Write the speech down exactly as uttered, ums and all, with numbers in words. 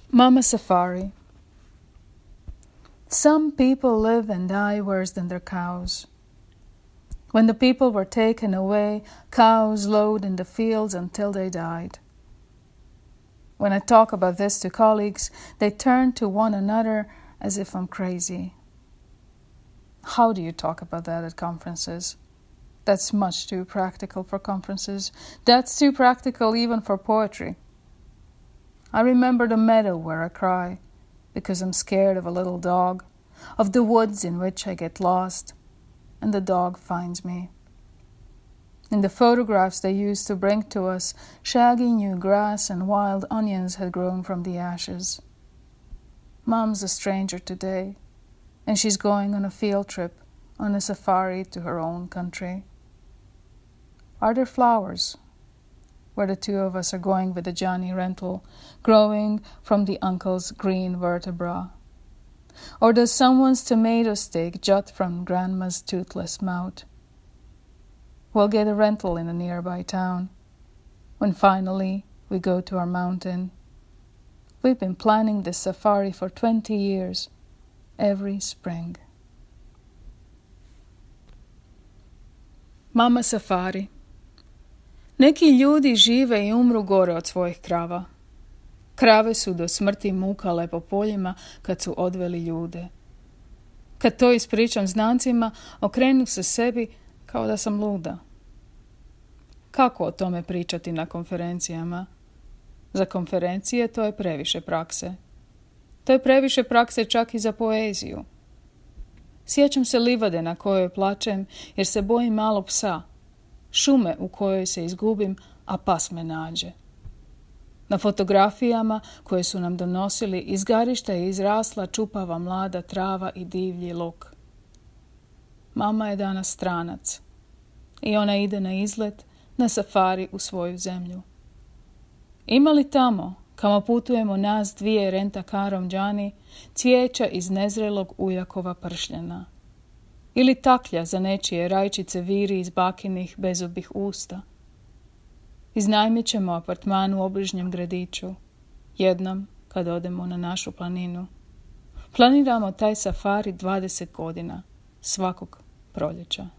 Mama Safari. Some people live and die worse than their cows. When the people were taken away, cows lowed in the fields until they died. When I talk about this to colleagues, they turn to one another as if I'm crazy. How do you talk about that at conferences? That's much too practical for conferences. That's too practical even for poetry. I remember the meadow where I cry, because I'm scared of a little dog, of the woods in which I get lost, and the dog finds me. In the photographs they used to bring to us, shaggy new grass and wild onions had grown from the ashes. Mom's a stranger today, and she's going on a field trip, on a safari to her own country. Are there flowers where the two of us are going with the Johnny rental, growing from the uncle's green vertebra? Or does someone's tomato stick jut from grandma's toothless mouth? We'll get a rental in a nearby town when finally we go to our mountain. We've been planning this safari for twenty years, every spring. Mama Safari. Neki ljudi žive i umru gore od svojih krava. Krave su do smrti mukale po poljima kad su odveli ljude. Kad to ispričam znancima, okrenu se sebi kao da sam luda. Kako o tome pričati na konferencijama? Za konferencije to je previše prakse. To je previše prakse čak i za poeziju. Sjećam se livade na kojoj plačem jer se bojim malog psa, šume u kojoj se izgubim, a pas me nađe. Na fotografijama koje su nam donosili iz garišta je izrasla čupava mlada trava i divlji luk. Mama je danas stranac i ona ide na izlet, na safari u svoju zemlju. Ima li tamo, kamo putujemo nas dvije rentakarom džani, cvijeća iz nezrelog ujakova pršljena? Ili taklja za nečije rajčice viri iz bakinih bezobih usta? Iznajmit ćemo apartman u obližnjem gradiću, jednom kad odemo na našu planinu. Planiramo taj safari dvadeset godina, svakog proljeća.